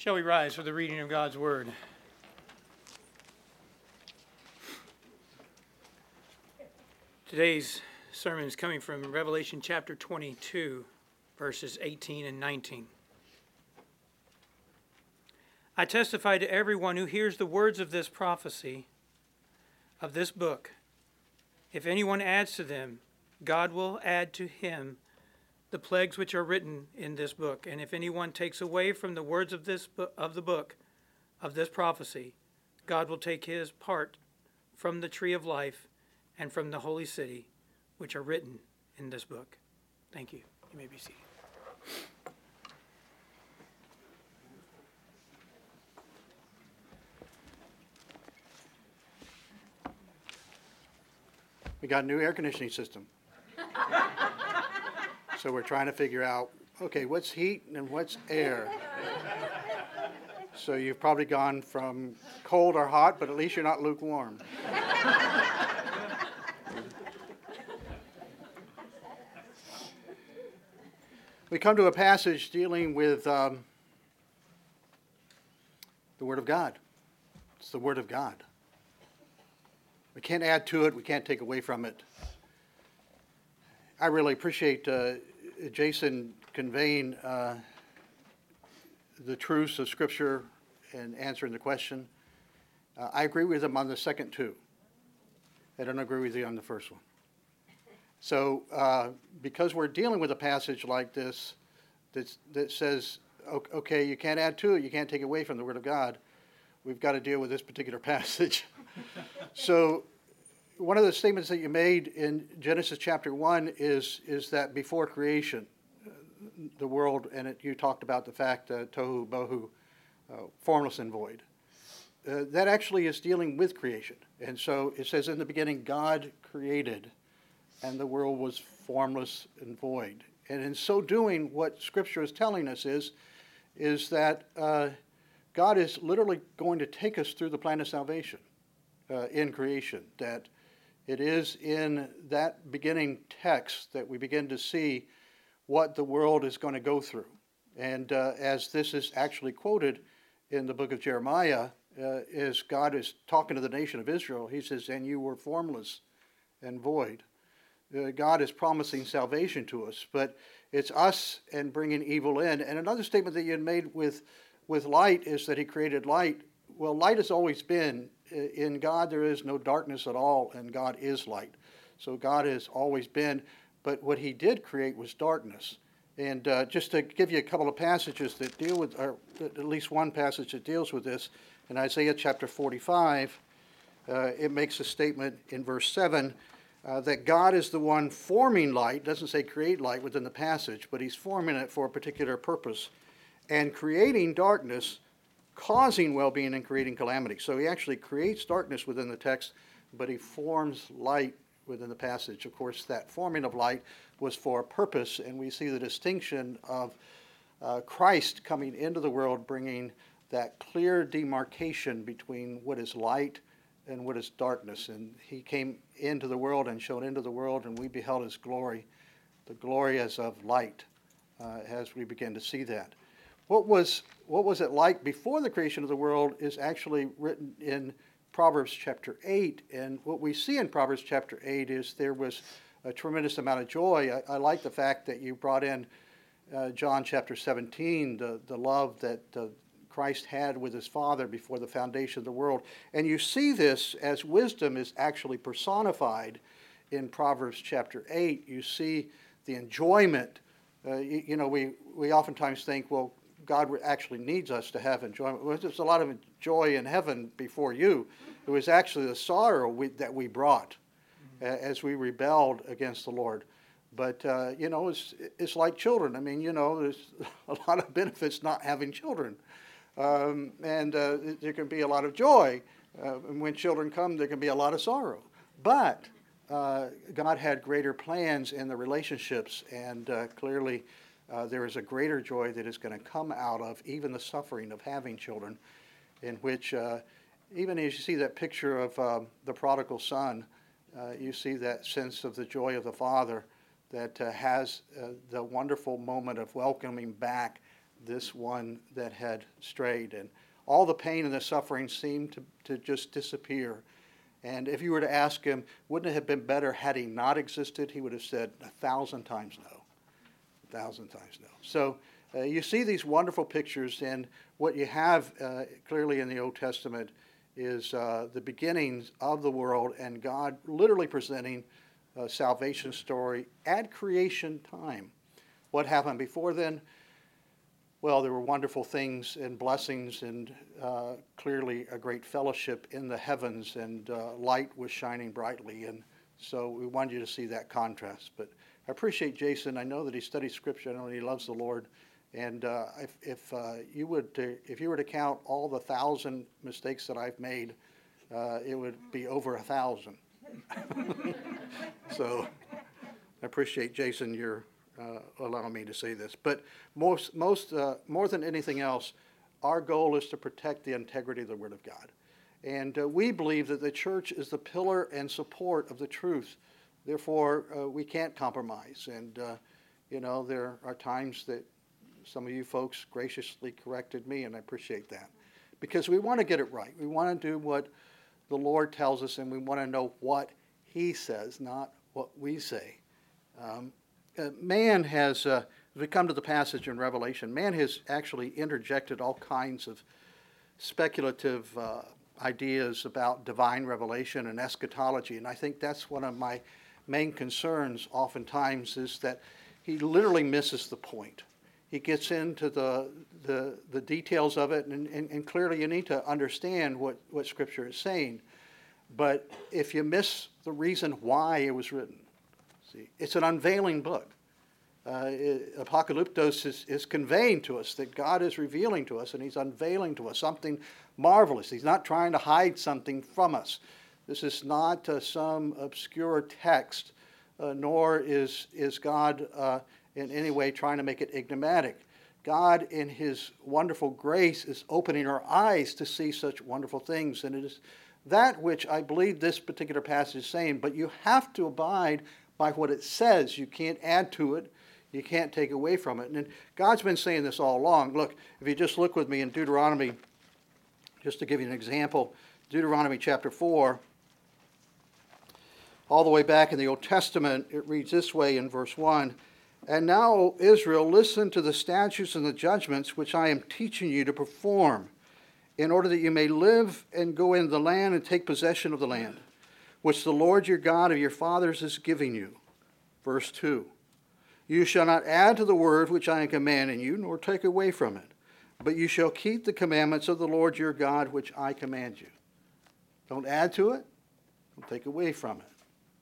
Shall we rise for the reading of God's Word? Today's sermon is coming from Revelation chapter 22, verses 18 and 19. I testify to everyone who hears the words of this prophecy, of this book. If anyone adds to them, God will add to him the plagues which are written in this book. And if anyone takes away from the words of this of the book of this prophecy, God will take his part from the tree of life and from the holy city, which are written in this book. Thank you. You may be seated. We got a new air conditioning system. So we're trying to figure out, okay, what's heat and what's air? So you've probably gone from cold or hot, but at least you're not lukewarm. We come to a passage dealing with the Word of God. It's the Word of God. We can't add to it. We can't take away from it. I really appreciate Jason conveying the truths of Scripture and answering the question. I agree with him on the second two. I don't agree with you on the first one. So because we're dealing with a passage like this that says, okay, you can't add to it, you can't take away from the Word of God, we've got to deal with this particular passage. So one of the statements that you made in Genesis chapter 1 is that before creation, the world, and you talked about the fact, tohu bohu, formless and void. That actually is dealing with creation. And so it says, in the beginning, God created, and the world was formless and void. And in so doing, what Scripture is telling us is that God is literally going to take us through the plan of salvation in creation, that it is in that beginning text that we begin to see what the world is going to go through. And as this is actually quoted in the book of Jeremiah, as God is talking to the nation of Israel, he says, and you were formless and void. God is promising salvation to us, but it's us and bringing evil in. And another statement that you had made with light is that he created light. Well, light has always been. In God there is no darkness at all, and God is light. So God has always been, but what he did create was darkness. And just to give you a couple of passages that deal with, or at least one passage that deals with this, in Isaiah chapter 45, it makes a statement in verse 7 that God is the one forming light. It doesn't say create light within the passage, but he's forming it for a particular purpose, and creating darkness, causing well-being and creating calamity. So he actually creates darkness within the text, but he forms light within the passage. Of course, that forming of light was for a purpose, and we see the distinction of Christ coming into the world, bringing that clear demarcation between what is light and what is darkness. And he came into the world and shone into the world, and we beheld his glory, the glory as of light, as we begin to see that. What was it like before the creation of the world is actually written in Proverbs chapter 8. And what we see in Proverbs chapter 8 is there was a tremendous amount of joy. I like the fact that you brought in John chapter 17, the love that Christ had with his Father before the foundation of the world. And you see this as wisdom is actually personified in Proverbs chapter 8. You see the enjoyment. We oftentimes think, well, God actually needs us to have enjoyment. Well, there's a lot of joy in heaven before you. It was actually the sorrow that we brought as we rebelled against the Lord. But, it's like children. I mean, there's a lot of benefits not having children. And there can be a lot of joy. And when children come, there can be a lot of sorrow. But God had greater plans in the relationships, and clearly there is a greater joy that is going to come out of even the suffering of having children, in which even as you see that picture of the prodigal son, you see that sense of the joy of the father that has the wonderful moment of welcoming back this one that had strayed. And all the pain and the suffering seemed to just disappear. And if you were to ask him, wouldn't it have been better had he not existed, he would have said 1,000 times no. 1,000 times no. So you see these wonderful pictures, and what you have clearly in the Old Testament is the beginnings of the world, and God literally presenting a salvation story at creation time. What happened before then? Well, there were wonderful things and blessings, and clearly a great fellowship in the heavens, and light was shining brightly. And so we wanted you to see that contrast. But I appreciate Jason. I know that he studies Scripture. I know he loves the Lord. And if you were to count all the 1,000 mistakes that I've made, it would be over 1,000. So I appreciate, Jason, your allowing me to say this. But more than anything else, our goal is to protect the integrity of the Word of God. And we believe that the church is the pillar and support of the truth. Therefore, we can't compromise. And, there are times that some of you folks graciously corrected me, and I appreciate that. Because we want to get it right. We want to do what the Lord tells us, and we want to know what He says, not what we say. Man has, as we come to the passage in Revelation, man has actually interjected all kinds of speculative ideas about divine revelation and eschatology, and I think that's one of my main concerns oftentimes, is that he literally misses the point. He gets into the details of it, and clearly you need to understand what Scripture is saying. But if you miss the reason why it was written, see, it's an unveiling book. Apocalyptos is conveying to us that God is revealing to us, and He's unveiling to us something marvelous. He's not trying to hide something from us. This is not some obscure text, nor is God in any way trying to make it enigmatic. God, in His wonderful grace, is opening our eyes to see such wonderful things. And it is that which I believe this particular passage is saying, but you have to abide by what it says. You can't add to it. You can't take away from it. And God's been saying this all along. Look, if you just look with me in Deuteronomy, just to give you an example, Deuteronomy chapter 4, all the way back in the Old Testament, it reads this way in verse 1, "And now, O Israel, listen to the statutes and the judgments which I am teaching you to perform, in order that you may live and go into the land and take possession of the land, which the Lord your God of your fathers is giving you." Verse 2, "You shall not add to the word which I am commanding you, nor take away from it, but you shall keep the commandments of the Lord your God which I command you." Don't add to it, don't take away from it.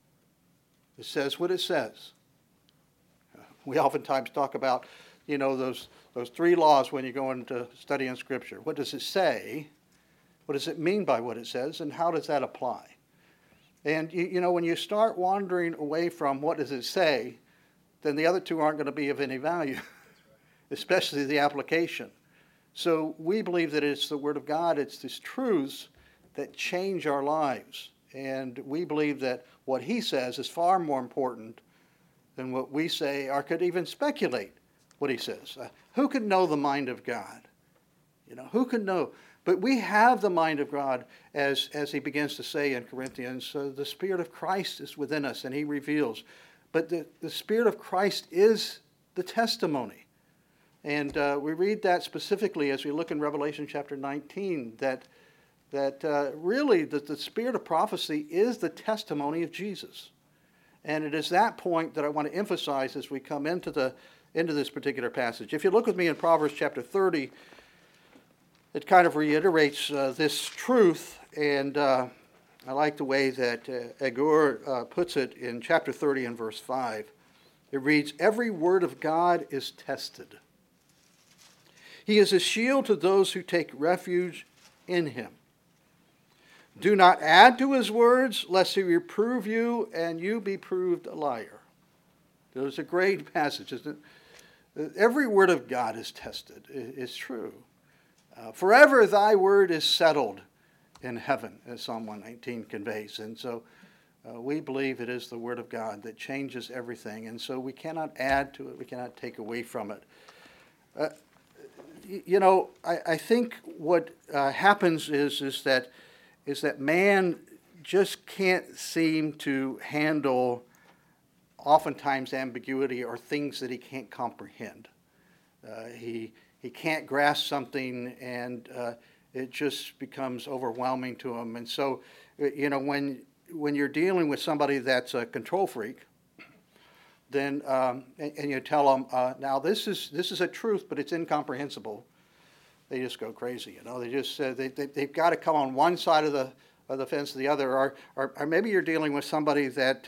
It says what it says. We oftentimes talk about, those 3 laws when you go into studying Scripture. What does it say? What does it mean by what it says? And how does that apply? And, when you start wandering away from what does it say, then the other 2 aren't going to be of any value, especially the application. So we believe that it's the Word of God, it's these truths that change our lives. And we believe that what He says is far more important than what we say, or could even speculate what He says. Who can know the mind of God? Who can know? But we have the mind of God, as he begins to say in Corinthians, the Spirit of Christ is within us, and He reveals. But the Spirit of Christ is the testimony. And we read that specifically as we look in Revelation chapter 19, that really the Spirit of prophecy is the testimony of Jesus. And it is that point that I want to emphasize as we come into this particular passage. If you look with me in Proverbs chapter 30, it kind of reiterates this truth, and I like the way that Agur puts it in chapter 30 and verse 5. It reads, "Every word of God is tested. He is a shield to those who take refuge in Him. Do not add to His words, lest He reprove you, and you be proved a liar." There's a great passage, isn't it? Every word of God is tested. It's true. Forever thy word is settled in heaven, as Psalm 119 conveys. And so we believe it is the Word of God that changes everything. And so we cannot add to it. We cannot take away from it. I think what happens is that man just can't seem to handle oftentimes ambiguity or things that he can't comprehend. He can't grasp something, and it just becomes overwhelming to him. And so, when you're dealing with somebody that's a control freak, then and you tell them, now this is a truth, but it's incomprehensible, they just go crazy. They just they've got to come on one side of the fence or the other, or maybe you're dealing with somebody that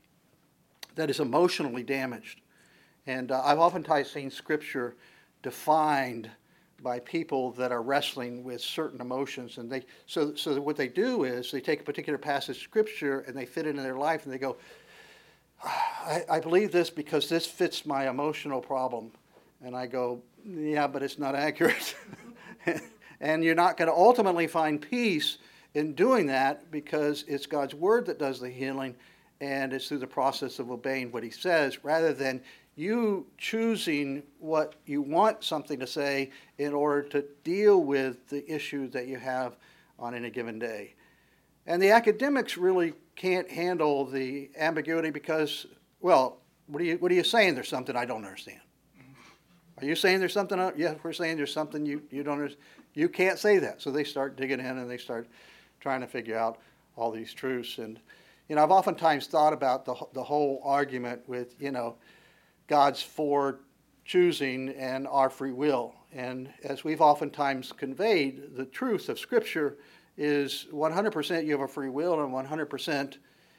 is emotionally damaged. And I've oftentimes seen Scripture defined by people that are wrestling with certain emotions, and so what they do is they take a particular passage of Scripture and they fit it in their life, and they go, I believe this because this fits my emotional problem. And I go, yeah, but it's not accurate. And you're not going to ultimately find peace in doing that, because it's God's Word that does the healing, and it's through the process of obeying what He says, rather than you choosing what you want something to say in order to deal with the issue that you have on any given day. And the academics really can't handle the ambiguity because, well, what are you saying? There's something I don't understand. Are you saying there's something? Yeah, we're saying there's something you don't understand. You can't say that. So they start digging in and they start trying to figure out all these truths. And, I've oftentimes thought about the whole argument with, God's forechoosing and our free will. And as we've oftentimes conveyed, the truth of Scripture is 100% you have a free will, and 100%,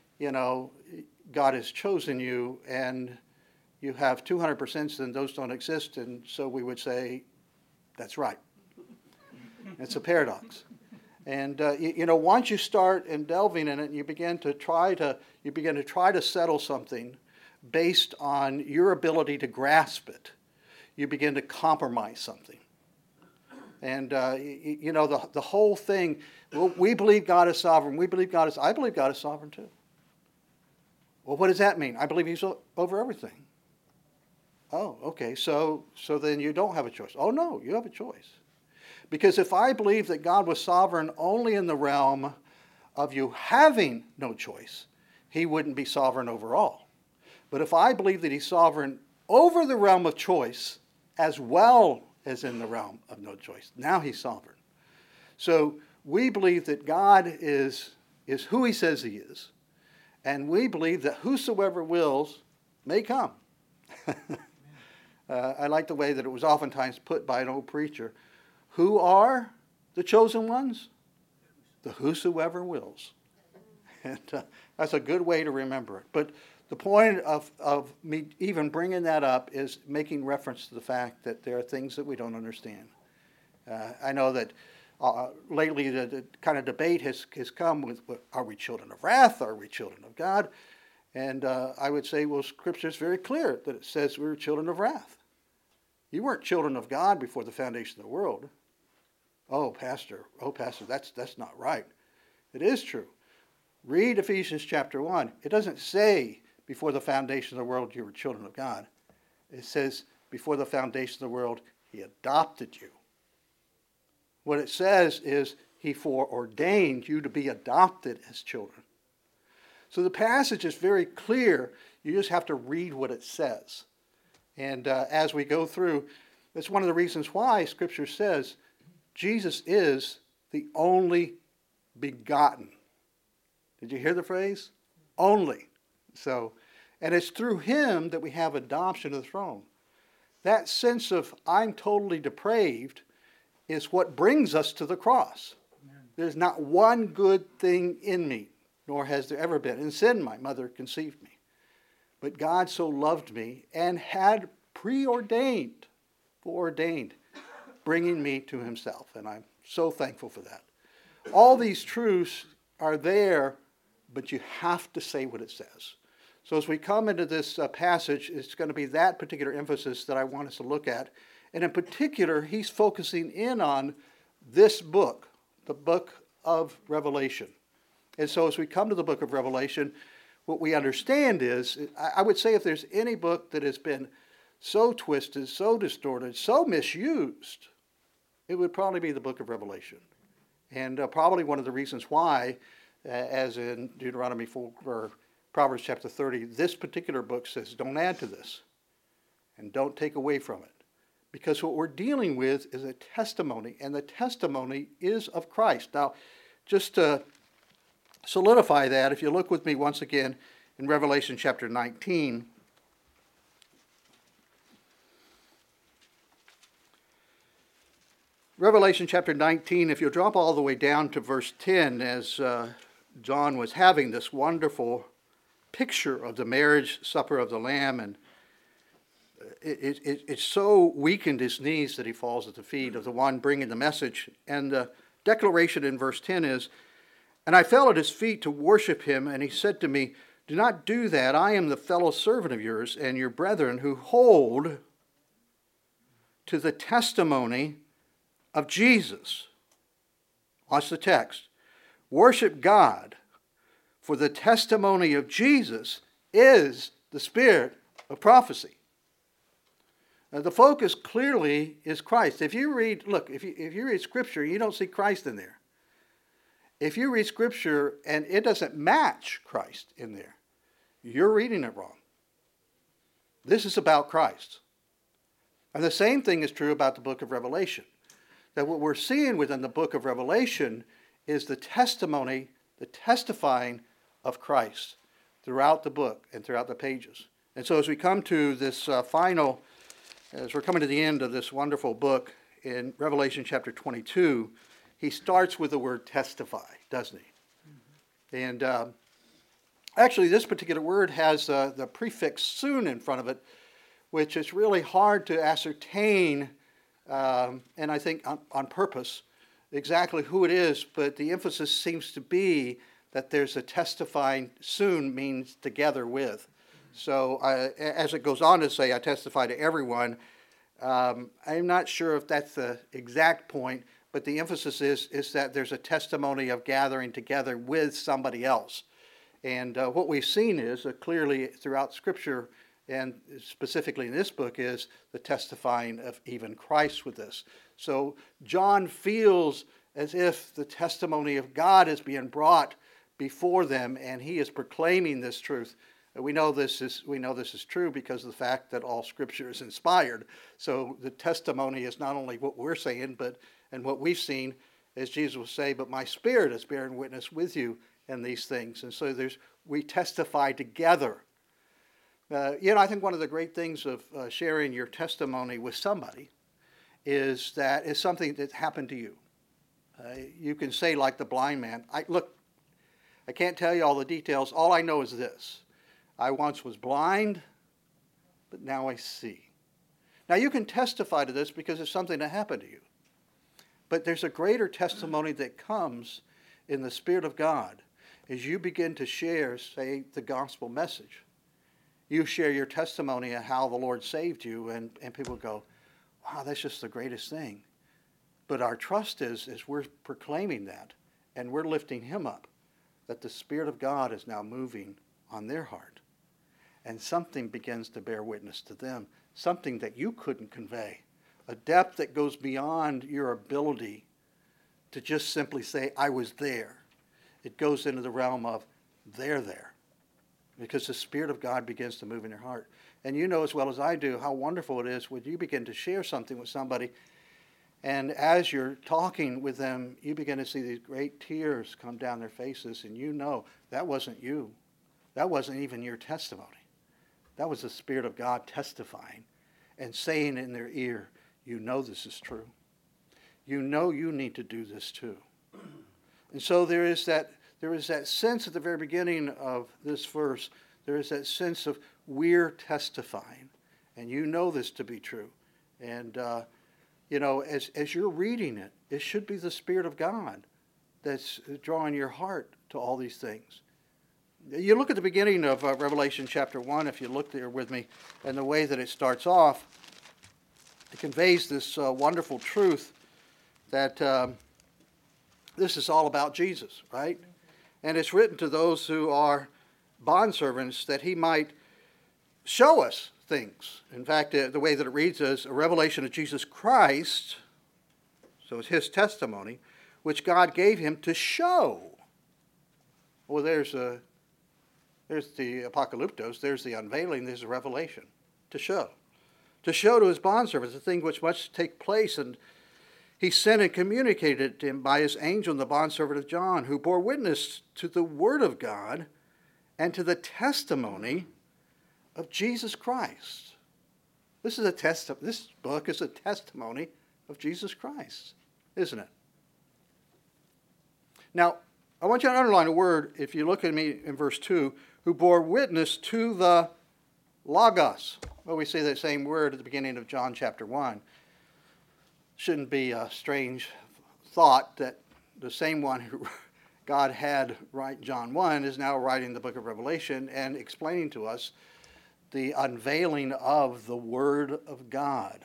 God has chosen you, and you have 200%, then those don't exist. And so we would say, that's right. It's a paradox. And, once you start delving in it, you begin to try to settle something based on your ability to grasp it. You begin to compromise something. And, the whole thing, well, we believe God is sovereign. I believe God is sovereign too. Well, what does that mean? I believe He's over everything. Oh, okay, so then you don't have a choice. Oh, no, you have a choice. Because if I believe that God was sovereign only in the realm of you having no choice, He wouldn't be sovereign over all. But if I believe that He's sovereign over the realm of choice as well as in the realm of no choice, now He's sovereign. So we believe that God is who He says He is. And we believe that whosoever wills may come. I like the way that it was oftentimes put by an old preacher. Who are the chosen ones? The whosoever wills. And that's a good way to remember it. But the point of me even bringing that up is making reference to the fact that there are things that we don't understand. I know that lately the kind of debate has come with, are we children of wrath? Are we children of God? And I would say, well, Scripture is very clear that it says we were children of wrath. You weren't children of God before the foundation of the world. Oh, Pastor, that's not right. It is true. Read Ephesians chapter 1. It doesn't say before the foundation of the world you were children of God. It says before the foundation of the world He adopted you. What it says is He foreordained you to be adopted as children. So the passage is very clear. You just have to read what it says. And as we go through, that's one of the reasons why Scripture says Jesus is the only begotten. Did you hear the phrase? Only. So, and it's through Him that we have adoption to the throne. That sense of I'm totally depraved is what brings us to the cross. Amen. There's not one good thing in me, nor has there ever been. In sin, my mother conceived me. But God so loved me and had foreordained, bringing me to Himself. And I'm so thankful for that. All these truths are there, but you have to say what it says. So as we come into this passage, it's going to be that particular emphasis that I want us to look at. And in particular, he's focusing in on this book, the book of Revelation. And so as we come to the book of Revelation, what we understand is, I would say if there's any book that has been so twisted, so distorted, so misused, it would probably be the book of Revelation. And probably one of the reasons why, as in Deuteronomy 4, or Proverbs chapter 30, this particular book says, don't add to this and don't take away from it. Because what we're dealing with is a testimony, and the testimony is of Christ. Now, just to solidify that, if you look with me once again in Revelation chapter 19, Revelation chapter 19, if you'll drop all the way down to verse 10, as John was having this wonderful picture of the marriage supper of the Lamb, and it so weakened his knees that he falls at the feet of the one bringing the message. And the declaration in verse 10 is, "And I fell at his feet to worship him, and he said to me, 'Do not do that. I am the fellow servant of yours and your brethren who hold to the testimony of Jesus.'" Watch the text. "Worship God, for the testimony of Jesus is the spirit of prophecy." Now, the focus clearly is Christ. If you read Scripture, you don't see Christ in there. If you read Scripture and it doesn't match Christ in there, you're reading it wrong. This is about Christ. And the same thing is true about the book of Revelation. That what we're seeing within the book of Revelation is the testimony, the testifying of Christ throughout the book and throughout the pages. And so as we come to this as we're coming to the end of this wonderful book in Revelation chapter 22, he starts with the word testify, doesn't he? Mm-hmm. And actually this particular word has the prefix soon in front of it, which is really hard to ascertain, and I think on purpose, exactly who it is, but the emphasis seems to be that there's a testifying. Soon means together with. So as it goes on to say, "I testify to everyone," I'm not sure if that's the exact point, but the emphasis is that there's a testimony of gathering together with somebody else. And what we've seen is clearly throughout Scripture, and specifically in this book, is the testifying of even Christ with this. So John feels as if the testimony of God is being brought before them, and he is proclaiming this truth. We know this is true because of the fact that all Scripture is inspired. So the testimony is not only what we're saying, and what we've seen, as Jesus will say, "But my Spirit is bearing witness with you in these things." And so we testify together. I think one of the great things of sharing your testimony with somebody is that it's something that happened to you. You can say, like the blind man, I can't tell you all the details. All I know is this: I once was blind, but now I see. Now you can testify to this because it's something that happened to you. But there's a greater testimony that comes in the Spirit of God as you begin to share, say, the gospel message. You share your testimony of how the Lord saved you, and people go, "Wow, that's just the greatest thing." But our trust is we're proclaiming that, and we're lifting him up, that the Spirit of God is now moving on their heart. And something begins to bear witness to them, something that you couldn't convey, a depth that goes beyond your ability to just simply say, "I was there." It goes into the realm of they're there, because the Spirit of God begins to move in your heart. And you know as well as I do how wonderful it is when you begin to share something with somebody, and as you're talking with them, you begin to see these great tears come down their faces, and you know that wasn't you. That wasn't even your testimony. That was the Spirit of God testifying and saying in their ear, "You know this is true. You know you need to do this too." And so there is that sense at the very beginning of this verse. There is that sense of we're testifying, and you know this to be true. And as you're reading it, it should be the Spirit of God that's drawing your heart to all these things. You look at the beginning of Revelation chapter 1, if you look there with me, and the way that it starts off, it conveys this wonderful truth that this is all about Jesus, right? And it's written to those who are bondservants that he might show us things. In fact, the way that it reads is a revelation of Jesus Christ, So it's his testimony, which God gave him to show. Well, there's the apocalyptos, there's the unveiling, there's the revelation. To show. To show to his bondservants the thing which must take place, and he sent and communicated it to him by his angel, the bondservant of John, who bore witness to the word of God and to the testimony of Jesus Christ. This book is a testimony of Jesus Christ, isn't it? Now, I want you to underline a word, if you look at me in verse 2, who bore witness to the Logos. Well, we see that same word at the beginning of John chapter 1. Shouldn't be a strange thought that the same one who God had write John 1 is now writing the book of Revelation and explaining to us the unveiling of the Word of God.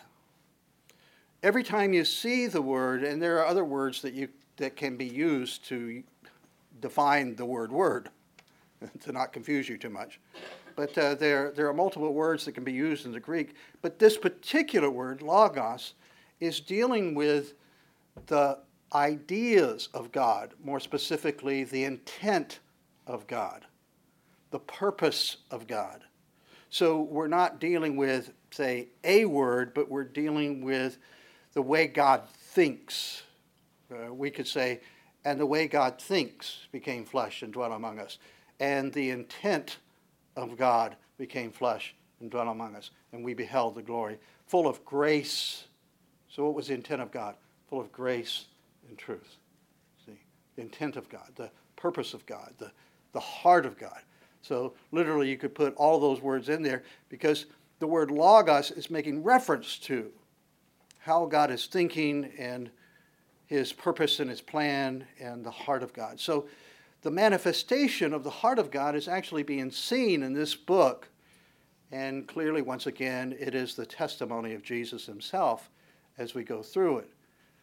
Every time you see the word, and there are other words that can be used to define the word, to not confuse you too much. But there are multiple words that can be used in the Greek. But this particular word, logos, is dealing with the ideas of God, more specifically the intent of God, the purpose of God. So we're not dealing with, say, a word, but we're dealing with the way God thinks. We could say, and the way God thinks became flesh and dwelt among us. And the intent of God became flesh and dwelt among us. And we beheld the glory, full of grace. So what was the intent of God? Full of grace and truth. See, the intent of God, the purpose of God, the heart of God. So literally you could put all those words in there because the word logos is making reference to how God is thinking and his purpose and his plan and the heart of God. So the manifestation of the heart of God is actually being seen in this book. And clearly, once again, it is the testimony of Jesus himself as we go through it.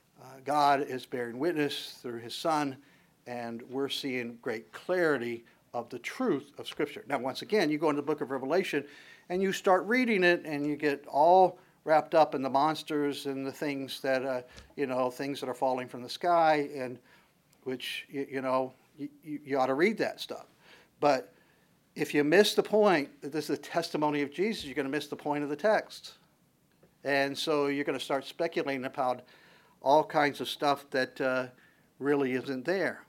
God is bearing witness through his Son, and we're seeing great clarity of the truth of Scripture. Now, once again, you go into the book of Revelation, and you start reading it, and you get all wrapped up in the monsters and the things that, things that are falling from the sky, and which, you ought to read that stuff. But if you miss the point that this is the testimony of Jesus, you're going to miss the point of the text. And so you're going to start speculating about all kinds of stuff that really isn't there.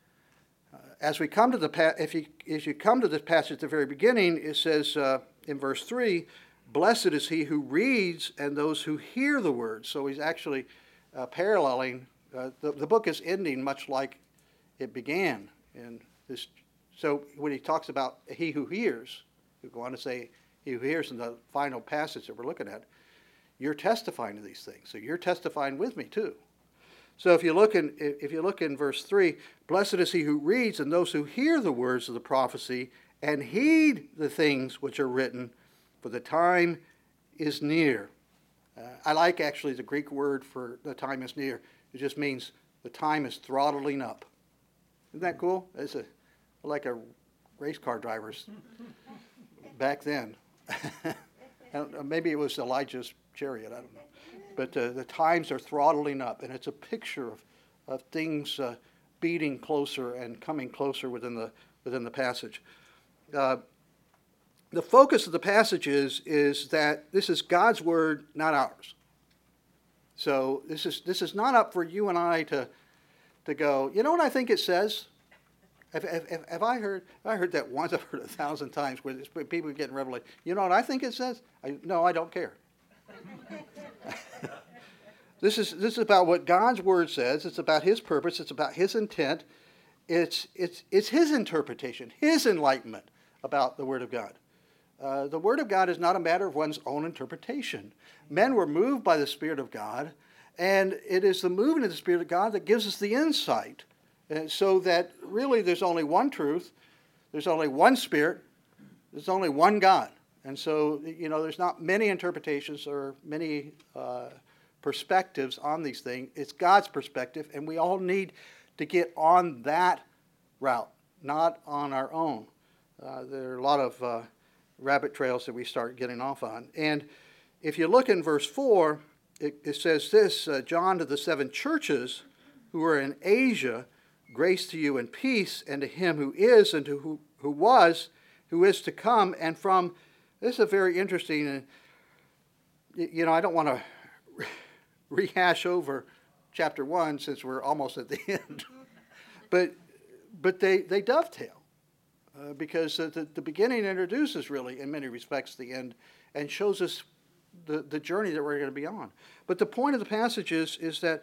As we come to if you come to this passage at the very beginning, it says in verse 3, "Blessed is he who reads and those who hear the word." So he's actually paralleling. The book is ending much like it began. And this, so when he talks about he who hears, we go on to say he who hears in the final passage that we're looking at, you're testifying to these things. So you're testifying with me too. So if you look in verse 3, "Blessed is he who reads and those who hear the words of the prophecy and heed the things which are written, for the time is near." I like actually the Greek word for the time is near. It just means the time is throttling up. Isn't that cool? It's like a race car drivers back then. Maybe it was Elijah's chariot, I don't know. But the times are throttling up, and it's a picture of things beating closer and coming closer within the passage. The focus of the passage is that this is God's word, not ours. So this is not up for you and I to go, you know what I think it says? Have I heard that once? I've heard it 1,000 times where people get in Revelation. You know what I think it says? No, I don't care. This is about what God's word says. It's about his purpose. It's about his intent. It's his interpretation, his enlightenment about the word of God. The word of God is not a matter of one's own interpretation. Men were moved by the Spirit of God, and it is the movement of the Spirit of God that gives us the insight, so that really there's only one truth, there's only one Spirit, there's only one God. And so, there's not many interpretations or many perspectives on these things. It's God's perspective, and we all need to get on that route, not on our own. There are a lot of rabbit trails that we start getting off on. And if you look in verse 4, it says this, John to the 7 churches who are in Asia, grace to you and peace, and to him who is, and to who was, who is to come, and from, this is a very interesting, I don't want to rehash over chapter 1 since we're almost at the end, but they dovetail, because the beginning introduces really, in many respects, the end, and shows us the journey that we're going to be on. But the point of the passage is that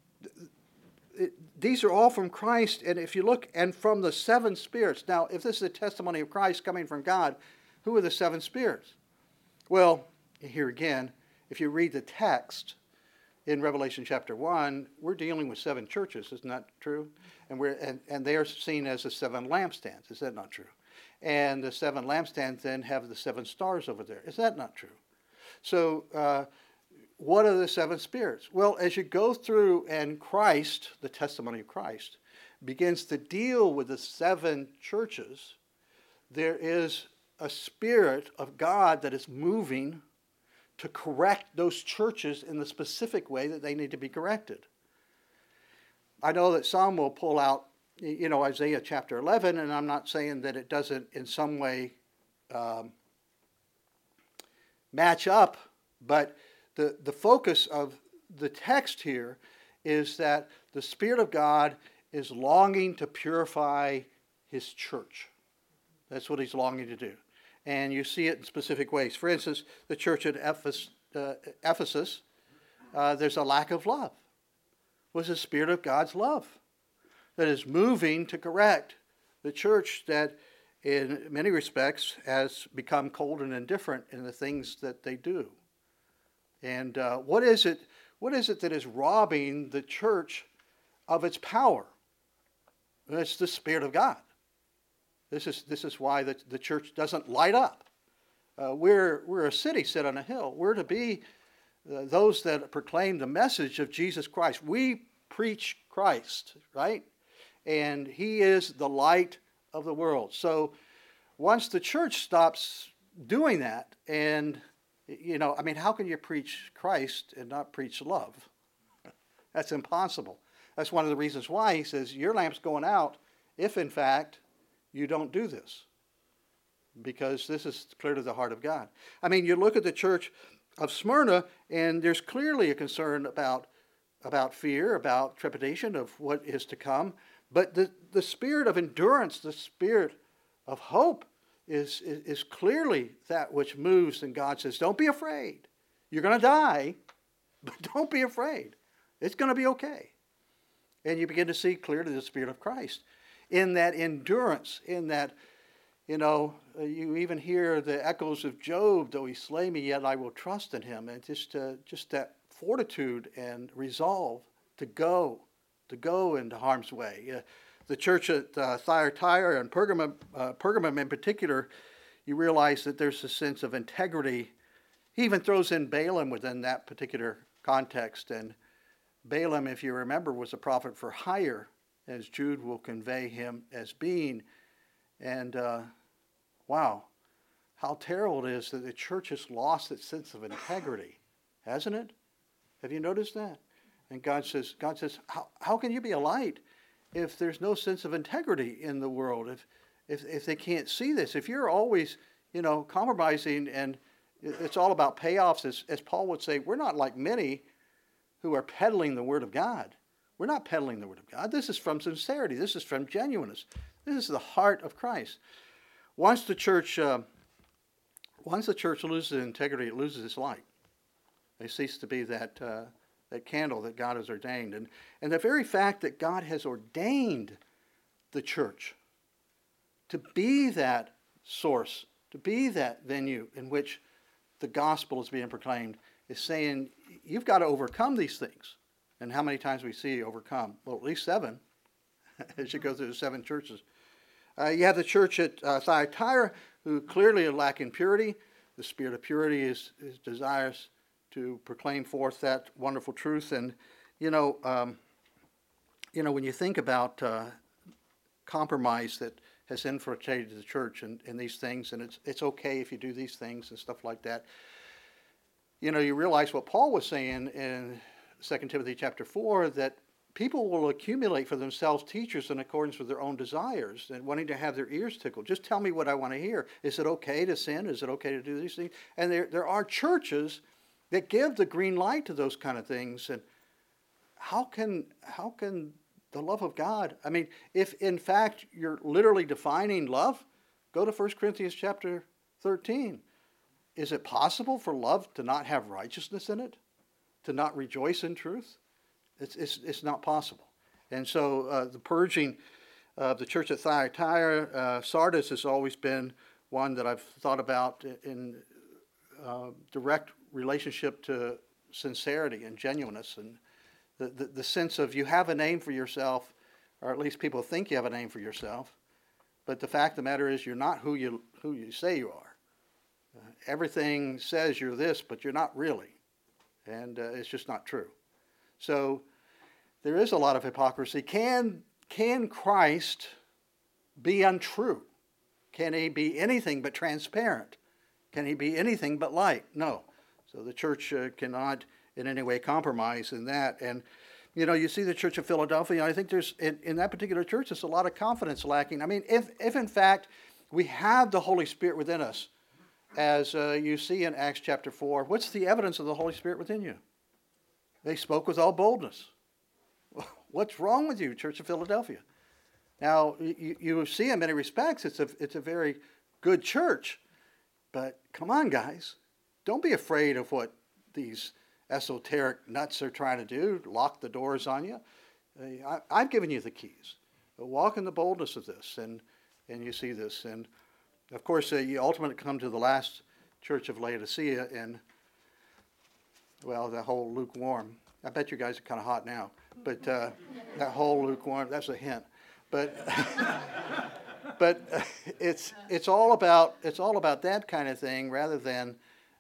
these are all from Christ, and if you look, and from the 7 spirits. Now, if this is a testimony of Christ coming from God, who are the 7 spirits? Well, here again, if you read the text in Revelation chapter 1, we're dealing with 7 churches, isn't that true? And they are seen as the 7 lampstands, is that not true? And the 7 lampstands then have the 7 stars over there, is that not true? So, what are the 7 spirits? Well, as you go through, and Christ, the testimony of Christ, begins to deal with the 7 churches, there is a spirit of God that is moving to correct those churches in the specific way that they need to be corrected. I know that some will pull out, Isaiah chapter 11, and I'm not saying that it doesn't in some way match up, but the focus of the text here is that the Spirit of God is longing to purify His church. That's what He's longing to do. And you see it in specific ways. For instance, the church at Ephesus, there's a lack of love. It was the Spirit of God's love that is moving to correct the church that in many respects has become cold and indifferent in the things that they do. And what is it that is robbing the church of its power? It's the Spirit of God. This is why the church doesn't light up. We're a city set on a hill. We're to be those that proclaim the message of Jesus Christ. We preach Christ, right? And He is the light of the world. So once the church stops doing that, and how can you preach Christ and not preach love? That's impossible. That's one of the reasons why He says your lamp's going out if in fact you don't do this, because this is clear to the heart of God. You look at the church of Smyrna, and there's clearly a concern about fear, about trepidation of what is to come. But the spirit of endurance, the spirit of hope is clearly that which moves, and God says, don't be afraid. You're going to die, but don't be afraid. It's going to be okay. And you begin to see clearly the Spirit of Christ in that endurance, in that, you even hear the echoes of Job, though he slay me, yet I will trust in him. And just that fortitude and resolve to go into harm's way. The church at Thyatira and Pergamum in particular, you realize that there's a sense of integrity. He even throws in Balaam within that particular context. And Balaam, if you remember, was a prophet for hire, as Jude will convey him as being. And wow, how terrible it is that the church has lost its sense of integrity, hasn't it? Have you noticed that? And God says, how can you be a light if there's no sense of integrity in the world? If they can't see this, if you're always, compromising, and it's all about payoffs, as Paul would say, we're not like many who are peddling the Word of God. We're not peddling the Word of God. This is from sincerity. This is from genuineness. This is the heart of Christ. Once the church loses integrity, it loses its light. They cease to be that candle that God has ordained. And the very fact that God has ordained the church to be that source, to be that venue in which the gospel is being proclaimed, is saying you've got to overcome these things. And how many times we see overcome? Well, at least 7, as you go through the 7 churches. You have the church at Thyatira, who clearly are lacking purity. The spirit of purity is desirous to proclaim forth that wonderful truth. And, when you think about compromise that has infiltrated the church and these things, and it's okay if you do these things and stuff like that. you realize what Paul was saying in 2 Timothy chapter 4, that people will accumulate for themselves teachers in accordance with their own desires and wanting to have their ears tickled. Just tell me what I want to hear. Is it okay to sin? Is it okay to do these things? And there are churches that give the green light to those kind of things. And how can the love of God, I mean, if in fact you're literally defining love, go to 1 Corinthians chapter 13. Is it possible for love to not have righteousness in it? To not rejoice in truth? It's not possible. And so the purging of the church at Thyatira, Sardis has always been one that I've thought about in direct relationship to sincerity and genuineness, and the sense of you have a name for yourself, or at least people think you have a name for yourself, but the fact of the matter is you're not who you say you are. Everything says you're this, but you're not really, and it's just not true. So there is a lot of hypocrisy. Can Christ be untrue? Can he be anything but transparent? Can he be anything but light? No. So the church cannot in any way compromise in that. And, you see the Church of Philadelphia, I think there's, in that particular church, there's a lot of confidence lacking. I mean, if in fact we have the Holy Spirit within us, as you see in Acts chapter 4, what's the evidence of the Holy Spirit within you? They spoke with all boldness. What's wrong with you, Church of Philadelphia? Now, you see in many respects, it's a very good church. But come on, guys. Don't be afraid of what these esoteric nuts are trying to do, lock the doors on you. I've given you the keys. Walk in the boldness of this, and you see this. And, of course, you ultimately come to the last church of Laodicea, and, well, the whole lukewarm. I bet you guys are kind of hot now. But that whole lukewarm, that's a hint. But but it's all about that kind of thing rather than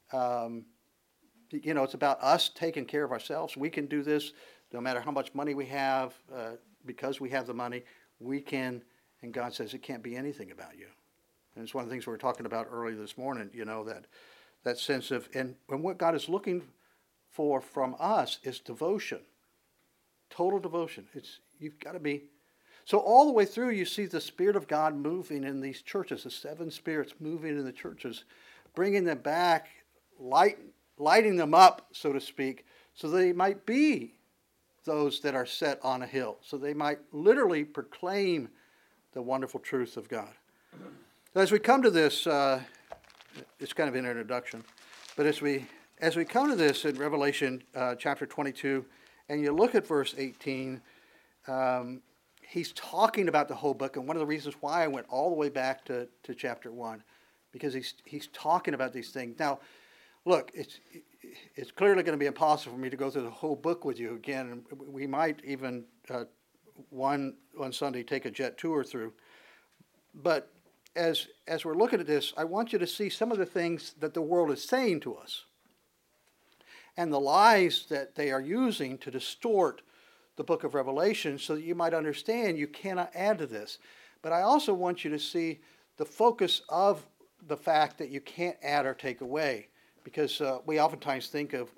it's about us taking care of ourselves. We can do this no matter how much money we have, because we have the money. We can, and God says it can't be anything about you. And it's one of the things we were talking about earlier this morning. That sense of and what God is looking for from us is devotion. Total devotion. You've got to be. So all the way through, you see the Spirit of God moving in these churches, the seven spirits moving in the churches, bringing them back, lighting them up, so to speak, so they might be those that are set on a hill, so they might literally proclaim the wonderful truth of God. So as we come to this, it's kind of an introduction, but as we come to this in Revelation chapter 22, and you look at verse 18, he's talking about the whole book, and one of the reasons why I went all the way back to chapter 1, because he's talking about these things. Now, look, it's clearly going to be impossible for me to go through the whole book with you again. We might even one Sunday take a jet tour through. But as we're looking at this, I want you to see some of the things that the world is saying to us and the lies that they are using to distort the book of Revelation so that you might understand you cannot add to this. But I also want you to see the focus of the fact that you can't add or take away. Because we oftentimes think of,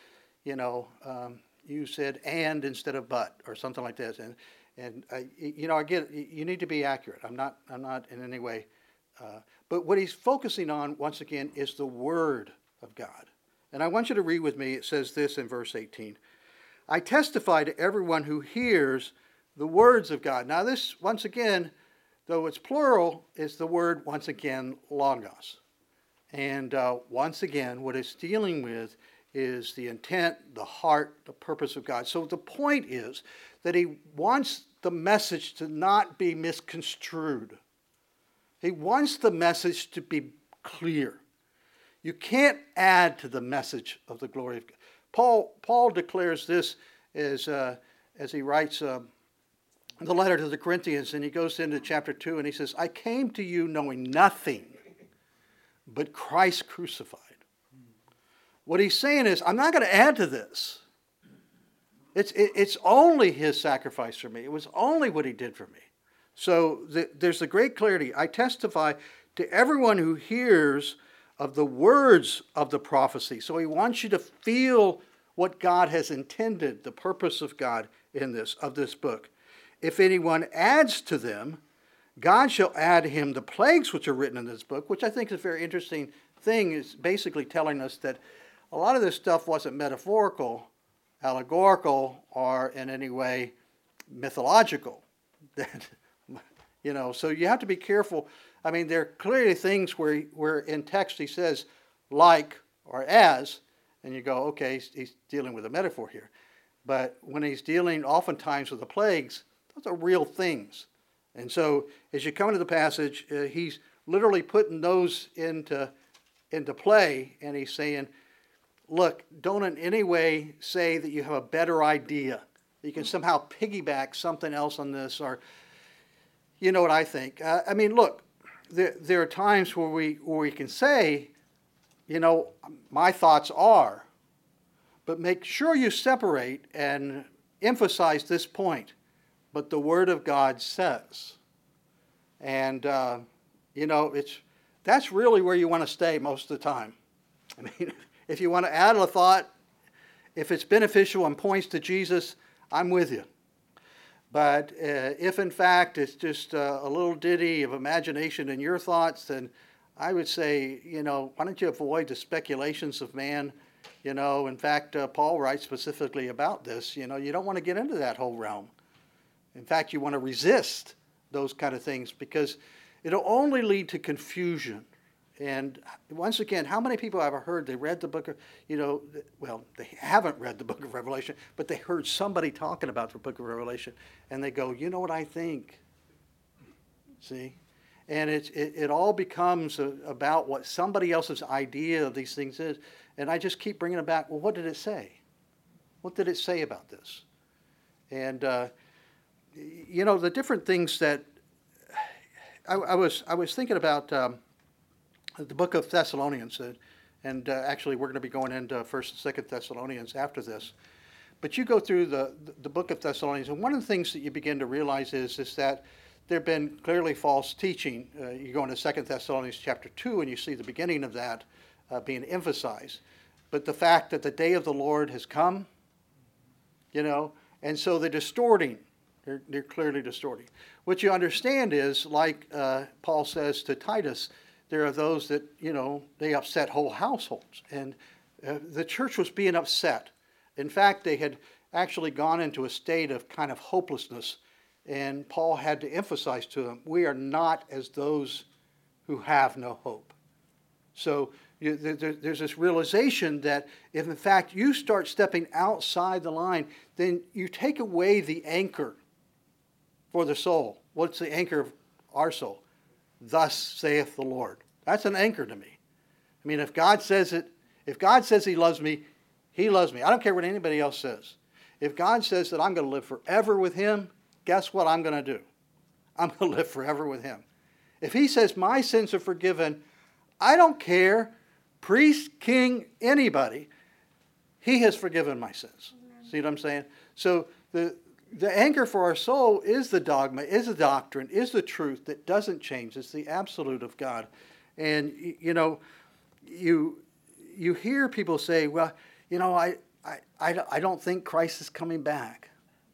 you said and instead of but, or something like this. And I get it. You need to be accurate. I'm not in any way. But what he's focusing on, once again, is the Word of God. And I want you to read with me. It says this in verse 18. I testify to everyone who hears the words of God. Now this, once again, though it's plural, is the word, once again, logos. And once again, what it's dealing with is the intent, the heart, the purpose of God. So the point is that he wants the message to not be misconstrued. He wants the message to be clear. You can't add to the message of the glory of God. Paul declares this as he writes the letter to the Corinthians, and he goes into chapter 2, and he says, I came to you knowing nothing but Christ crucified. What he's saying is, I'm not going to add to this. It's only his sacrifice for me. It was only what he did for me. So there's a great clarity. I testify to everyone who hears of the words of the prophecy. So he wants you to feel what God has intended, the purpose of God in this book. If anyone adds to them, God shall add him the plagues which are written in this book, which I think is a very interesting thing. Is basically telling us that a lot of this stuff wasn't metaphorical, allegorical, or in any way mythological. That, so you have to be careful. I mean, there are clearly things where in text he says like or as, and you go, okay, he's dealing with a metaphor here. But when he's dealing oftentimes with the plagues, those are real things. And so as you come into the passage, he's literally putting those into play, and he's saying, look, don't in any way say that you have a better idea. You can somehow piggyback something else on this, or you know what I think. Look, there are times where we can say, my thoughts are, but make sure you separate and emphasize this point. But the Word of God says. And, that's really where you want to stay most of the time. I mean, if you want to add a thought, if it's beneficial and points to Jesus, I'm with you. But if, in fact, it's just a little ditty of imagination in your thoughts, then I would say, why don't you avoid the speculations of man? In fact, Paul writes specifically about this. You don't want to get into that whole realm. In fact, you want to resist those kind of things because it'll only lead to confusion. And once again, how many people have I heard they read the book of, they haven't read the book of Revelation, but they heard somebody talking about the book of Revelation, and they go, you know what I think? See? And it all becomes about what somebody else's idea of these things is. And I just keep bringing it back, well, what did it say? What did it say about this? And the different things that I was thinking about the book of Thessalonians, and actually we're going to be going into 1st and 2nd Thessalonians after this. But you go through the book of Thessalonians, and one of the things that you begin to realize is that there have been clearly false teaching. You go into 2nd Thessalonians chapter 2, and you see the beginning of that being emphasized. But the fact that the day of the Lord has come, and so they're distorting. They're clearly distorting. What you understand is, like Paul says to Titus, there are those that, they upset whole households. And the church was being upset. In fact, they had actually gone into a state of kind of hopelessness. And Paul had to emphasize to them, we are not as those who have no hope. So there's this realization that if, in fact, you start stepping outside the line, then you take away the anchor for the soul. What's the anchor of our soul? Thus saith the Lord. That's an anchor to me. I mean, if God says it, if God says he loves me, he loves me. I don't care what anybody else says. If God says that I'm going to live forever with him, guess what I'm going to do? I'm going to live forever with him. If he says my sins are forgiven, I don't care, priest, king, anybody, he has forgiven my sins. See what I'm saying? So the anchor for our soul is the dogma, is the doctrine, is the truth that doesn't change. It's the absolute of God. And, you hear people say, well, I don't think Christ is coming back.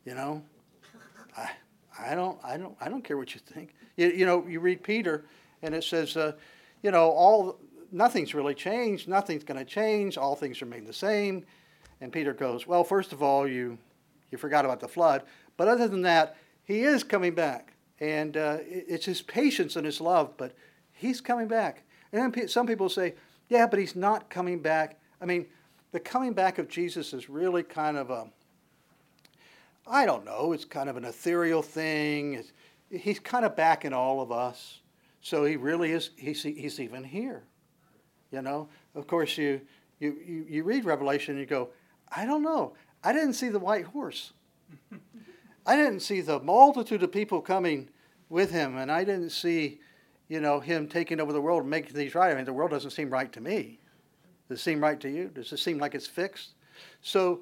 I don't care what you think. You read Peter, and it says, nothing's really changed. Nothing's going to change. All things remain the same. And Peter goes, well, first of all, you forgot about the flood. But other than that, he is coming back. And it's his patience and his love, but he's coming back. And then some people say, yeah, but he's not coming back. I mean, the coming back of Jesus is really kind of I don't know, it's kind of an ethereal thing. He's kind of back in all of us. So he really is, he's even here. Of course, you read Revelation and you go, I don't know. I didn't see the white horse. I didn't see the multitude of people coming with him, and I didn't see, him taking over the world and making things right. I mean, the world doesn't seem right to me. Does it seem right to you? Does it seem like it's fixed? So,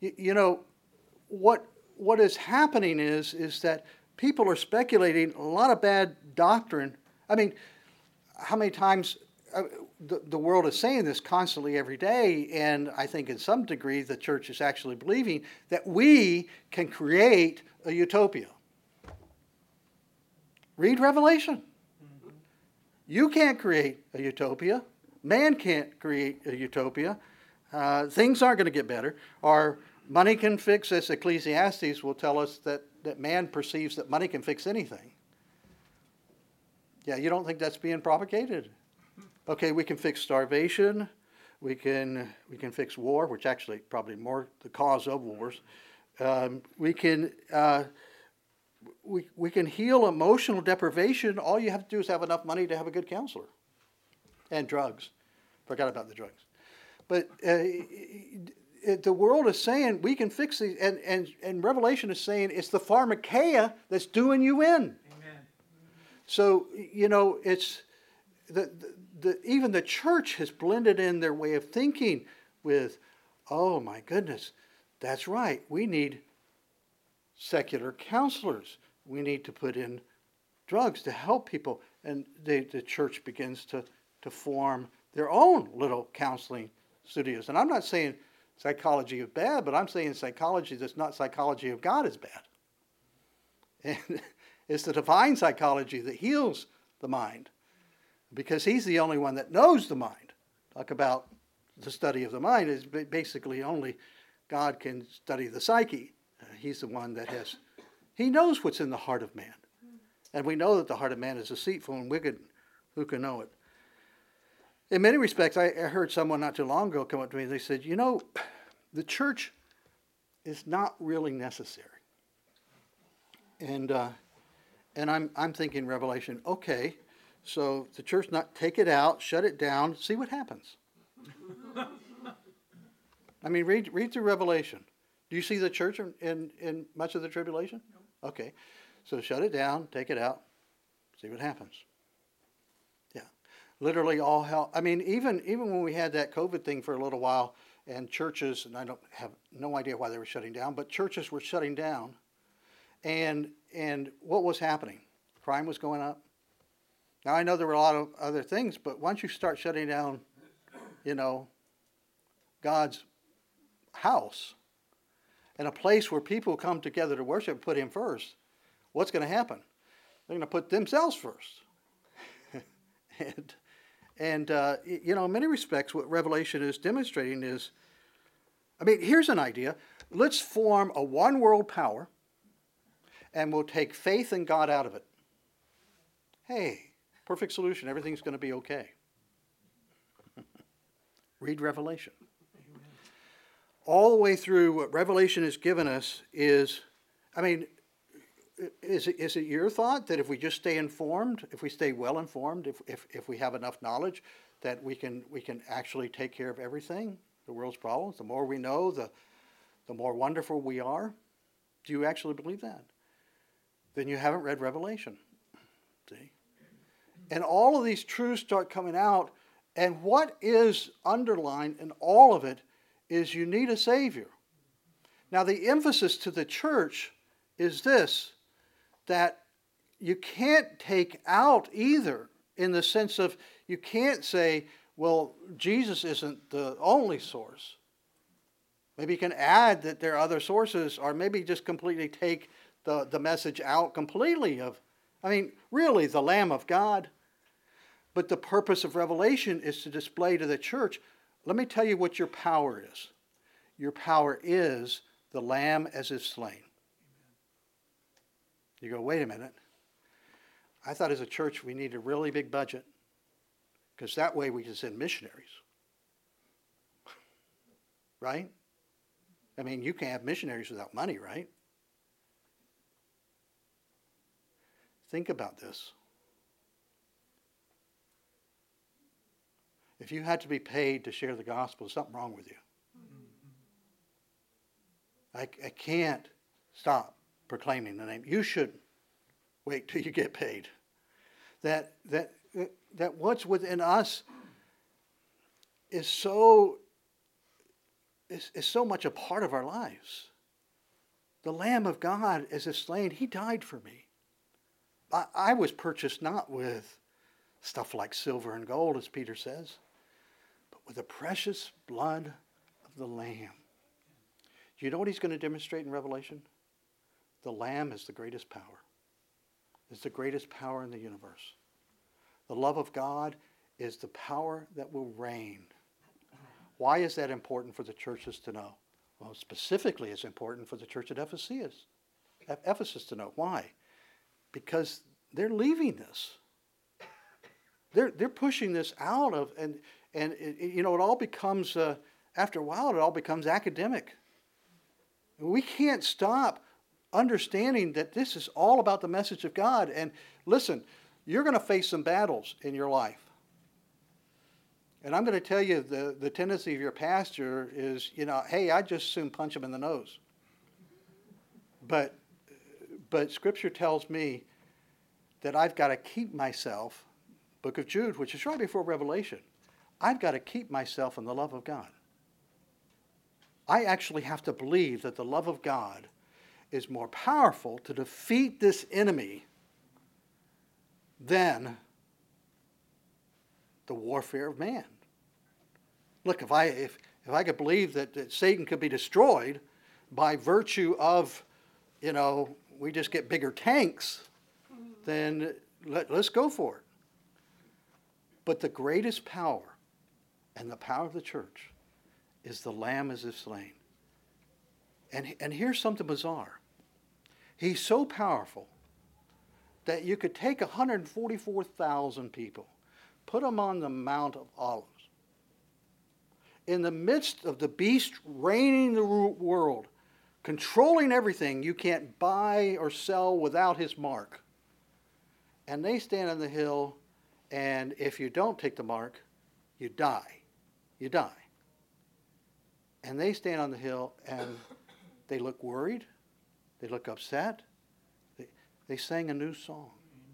what is happening is that people are speculating a lot of bad doctrine. I mean, how many times the world is saying this constantly every day, and I think in some degree the church is actually believing that we can create a utopia. Read Revelation. You can't create a utopia. Man can't create a utopia. Things aren't going to get better. Our money can fix this. Ecclesiastes will tell us that man perceives that money can fix anything. Yeah, you don't think that's being propagated? Okay, we can fix starvation. We can fix war, which actually probably more the cause of wars. We can heal emotional deprivation. All you have to do is have enough money to have a good counselor. And drugs. Forgot about the drugs. But the world is saying we can fix these, and Revelation is saying it's the pharmakeia that's doing you in. Amen. So, it's even the church has blended in their way of thinking with, oh my goodness, that's right. We need secular counselors. We need to put in drugs to help people. And the church begins to form their own little counseling studios. And I'm not saying psychology is bad, but I'm saying psychology that's not psychology of God is bad. And it's the divine psychology that heals the mind, because he's the only one that knows the mind. Talk about the study of the mind is basically only God can study the psyche. He's the one that he knows what's in the heart of man. And we know that the heart of man is deceitful and wicked. Who can know it? In many respects, I heard someone not too long ago come up to me and they said, the church is not really necessary. And I'm thinking Revelation, okay, so the church not take it out, shut it down, see what happens. I mean, read through Revelation. Do you see the church in much of the tribulation? No. Okay, so shut it down, take it out, see what happens. Yeah, literally all hell. I mean, even when we had that COVID thing for a little while, and churches, and I don't have no idea why they were shutting down, but churches were shutting down, and what was happening? Crime was going up. Now, I know there were a lot of other things, but once you start shutting down, God's house and a place where people come together to worship and put him first, what's going to happen? They're going to put themselves first. And in many respects, what Revelation is demonstrating is, here's an idea. Let's form a one world power, and we'll take faith in God out of it. Hey, perfect solution. Everything's going to be okay. Read Revelation. Amen. All the way through, what Revelation has given us is it your thought that if we just stay informed, if we stay well informed, if we have enough knowledge, that we can actually take care of everything, the world's problems? The more we know, the more wonderful we are. Do you actually believe that? Then you haven't read Revelation. See? And all of these truths start coming out, and what is underlined in all of it is you need a Savior. Now, the emphasis to the church is this, that you can't take out either, in the sense of you can't say, well, Jesus isn't the only source. Maybe you can add that there are other sources, or maybe just completely take the message out completely of, really the Lamb of God. But the purpose of Revelation is to display to the church, let me tell you what your power is. Your power is the Lamb as if slain. You go, wait a minute. I thought as a church we need a really big budget, because that way we can send missionaries. Right? You can't have missionaries without money, right? Think about this. If you had to be paid to share the gospel, there's something wrong with you. I can't stop proclaiming the name. You shouldn't wait till you get paid. That what's within us is so much a part of our lives. The Lamb of God as is slain, he died for me. I was purchased not with stuff like silver and gold, as Peter says. with the precious blood of the Lamb. Do you know what he's going to demonstrate in Revelation? The Lamb is the greatest power. It's the greatest power in the universe. The love of God is the power that will reign. Why is that important for the churches to know? Well, specifically it's important for the church at Ephesus to know. Why? Because they're leaving this. They're pushing this out of, and it all becomes, after a while, it all becomes academic. We can't stop understanding that this is all about the message of God. And listen, you're going to face some battles in your life. And I'm going to tell you, the tendency of your pastor is, hey, I just soon punch him in the nose. But Scripture tells me that I've got to keep myself, Book of Jude, which is right before Revelation, I've got to keep myself in the love of God. I actually have to believe that the love of God is more powerful to defeat this enemy than the warfare of man. Look, if I could believe that Satan could be destroyed by virtue of, we just get bigger tanks, then let's go for it. But the greatest power and the power of the church is the Lamb as if slain. And here's something bizarre. He's so powerful that you could take 144,000 people, put them on the Mount of Olives, in the midst of the beast reigning the world, controlling everything. You can't buy or sell without his mark. And they stand on the hill, and if you don't take the mark, you die. You die. And they stand on the hill, and they look worried. They look upset. They sang a new song.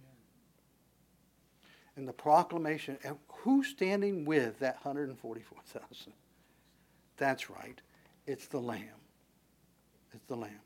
And the proclamation, and who's standing with that 144,000? That's right. It's the Lamb. It's the Lamb.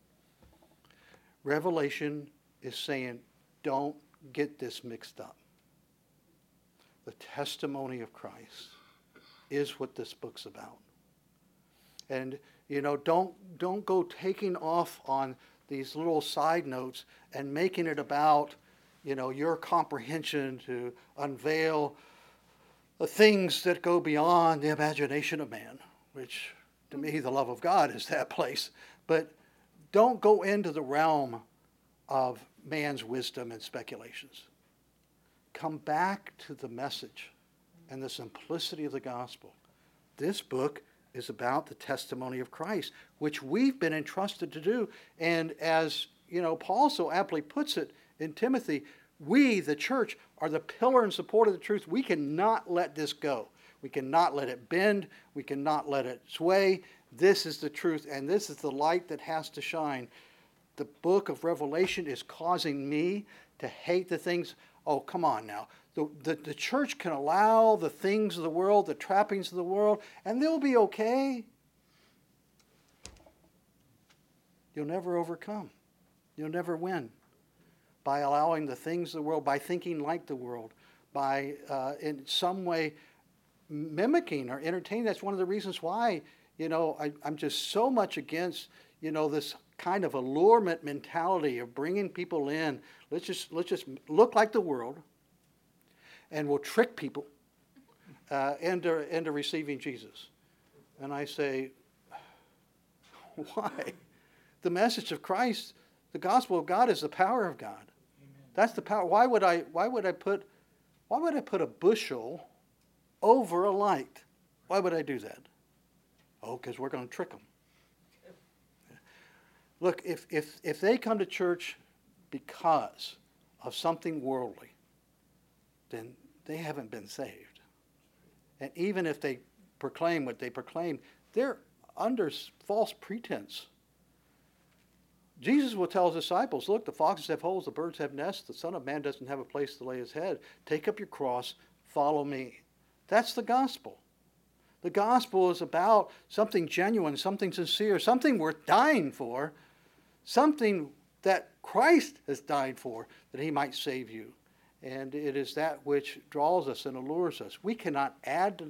Revelation is saying, don't get this mixed up. The testimony of Christ is what this book's about. And, don't go taking off on these little side notes and making it about, your comprehension to unveil the things that go beyond the imagination of man, which to me, the love of God is that place. But don't go into the realm of man's wisdom and speculations. Come back to the message and the simplicity of the gospel. This book is about the testimony of Christ, which we've been entrusted to do. And as Paul so aptly puts it in Timothy, we, the church, are the pillar and support of the truth. We cannot let this go. We cannot let it bend. We cannot let it sway. This is the truth, and this is the light that has to shine. The book of Revelation is causing me to hate the things. Oh, come on now. The church can allow the things of the world, the trappings of the world, and they'll be okay. You'll never overcome. You'll never win by allowing the things of the world, by thinking like the world, by in some way mimicking or entertaining. That's one of the reasons why, I'm just so much against, this kind of allurement mentality of bringing people in. Let's just look like the world, and we'll trick people into receiving Jesus. And I say, why? The message of Christ, the gospel of God, is the power of God. Amen. That's the power. Why would I put a bushel over a light? Why would I do that? Oh, because we're going to trick them. Look, if they come to church because of something worldly, then they haven't been saved. And even if they proclaim what they proclaim, they're under false pretense. Jesus will tell his disciples, look, the foxes have holes, the birds have nests, the Son of Man doesn't have a place to lay his head. Take up your cross, follow me. That's the gospel. The gospel is about something genuine, something sincere, something worth dying for, something that Christ has died for, that he might save you. And it is that which draws us and allures us. We cannot add to that.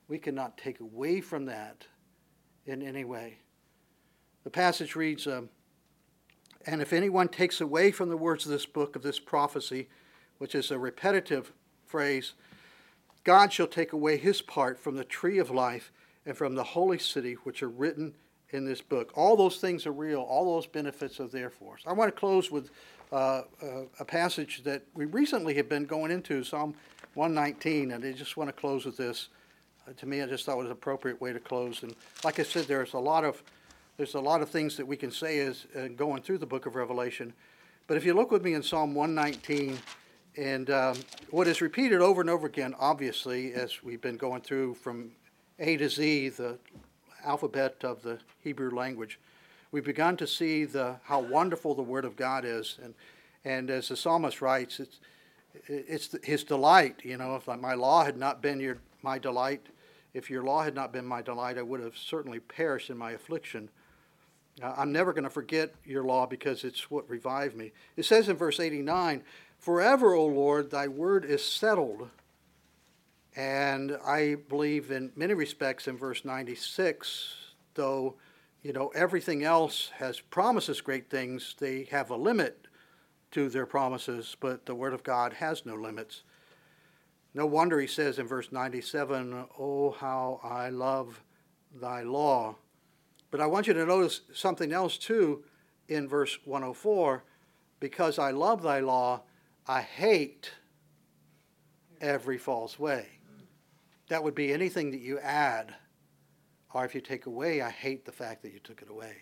We cannot take away from that in any way. The passage reads, and if anyone takes away from the words of this book, of this prophecy, which is a repetitive phrase, God shall take away his part from the tree of life and from the holy city, which are written in this book. All those things are real. All those benefits are there for us. I want to close with a passage that we recently have been going into, Psalm 119, and I just want to close with this. To me, I just thought it was an appropriate way to close. And like I said, there's a lot of things that we can say as going through the book of Revelation. But if you look with me in Psalm 119, and what is repeated over and over again, obviously, as we've been going through from A to Z, the alphabet of the Hebrew language, we've begun to see how wonderful the Word of God is. And as the psalmist writes, it's his delight. You know, if my law had not been my delight, if your law had not been my delight, I would have certainly perished in my affliction. I'm never going to forget your law because it's what revived me. It says in verse 89, forever, O Lord, thy word is settled. And I believe in many respects in verse 96, though, everything else promises great things, they have a limit to their promises, but the word of God has no limits. No wonder he says in verse 97, oh, how I love thy law. But I want you to notice something else too in verse 104, because I love thy law, I hate every false way. That would be anything that you add, or if you take away, I hate the fact that you took it away.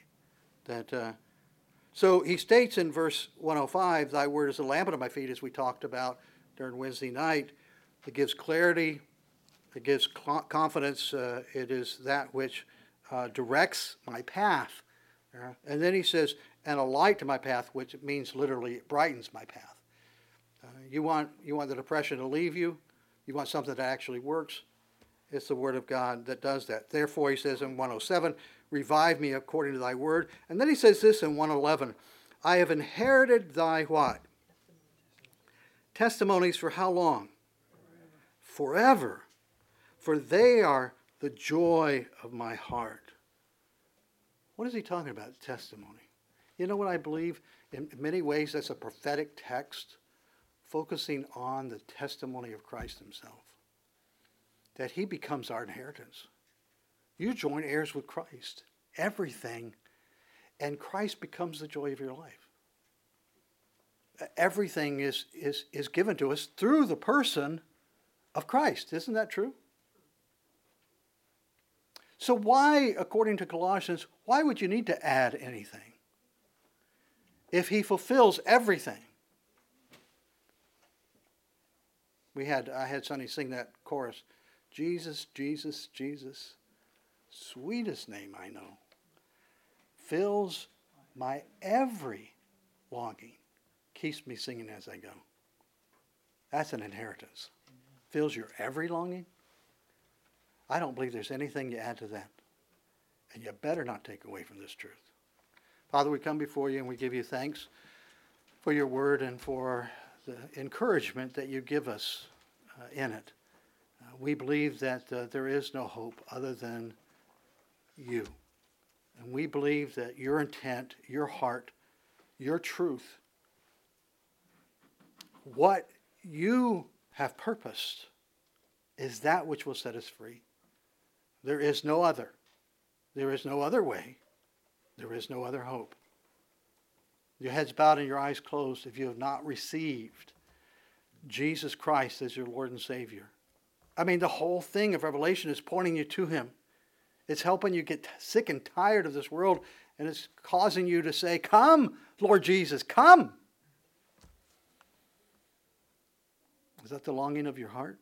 So he states in verse 105, thy word is a lamp unto my feet, as we talked about during Wednesday night. It gives clarity, it gives confidence, it is that which directs my path. And then he says, and a light to my path, which means literally it brightens my path. You want the depression to leave you? You want something that actually works? It's the Word of God that does that. Therefore, he says in 107, revive me according to thy word. And then he says this in 111, I have inherited thy what? Testimonies for how long? Forever. For they are the joy of my heart. What is he talking about? Testimony. You know what I believe? In many ways, that's a prophetic text focusing on the testimony of Christ himself. That he becomes our inheritance. You join heirs with Christ. Everything. And Christ becomes the joy of your life. Everything is given to us through the person of Christ. Isn't that true? So why, according to Colossians, why would you need to add anything? If he fulfills everything. I had Sonny sing that chorus. Jesus, Jesus, Jesus, sweetest name I know, fills my every longing, keeps me singing as I go. That's an inheritance. Fills your every longing? I don't believe there's anything you add to that. And you better not take away from this truth. Father, we come before you and we give you thanks for your word and for the encouragement that you give us in it. We believe that there is no hope other than you. And we believe that your intent, your heart, your truth, what you have purposed is that which will set us free. There is no other. There is no other way. There is no other hope. Your heads bowed and your eyes closed if you have not received Jesus Christ as your Lord and Savior. I mean, the whole thing of Revelation is pointing you to him. It's helping you get sick and tired of this world, and it's causing you to say, come, Lord Jesus, come. Is that the longing of your heart?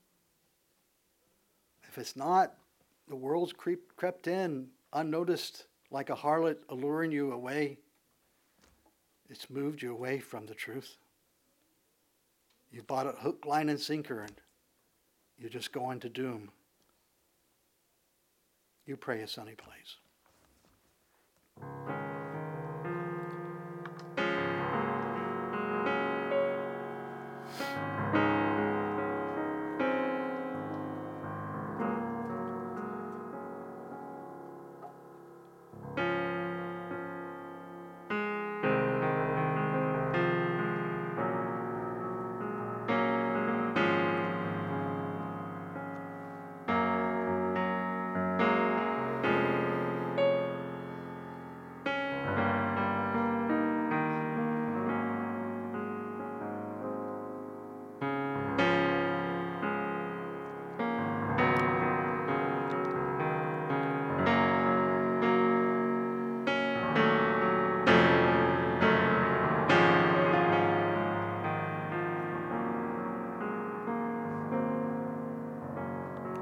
If it's not, the world's crept in unnoticed like a harlot alluring you away. It's moved you away from the truth. You've bought a hook, line, and sinker, and you're just going to doom. You pray as Sonny plays.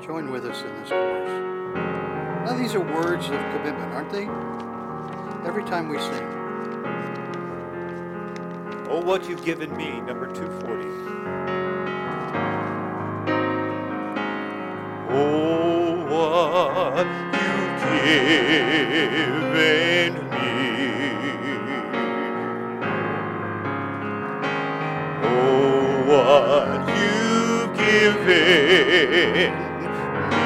Join with us in this chorus. Now these are words of commitment, aren't they? Every time we sing. Oh, what you've given me, number 240. Oh, what you've given me. Oh, what you've given me.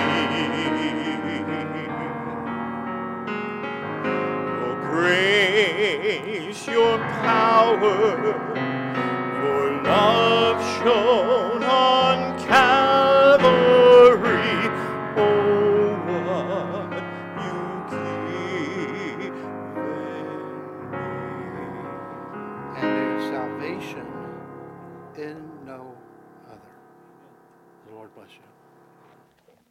Your grace, your power, your love shown on Calvary. Oh, what you given me. And there is salvation in no other. The Lord bless you.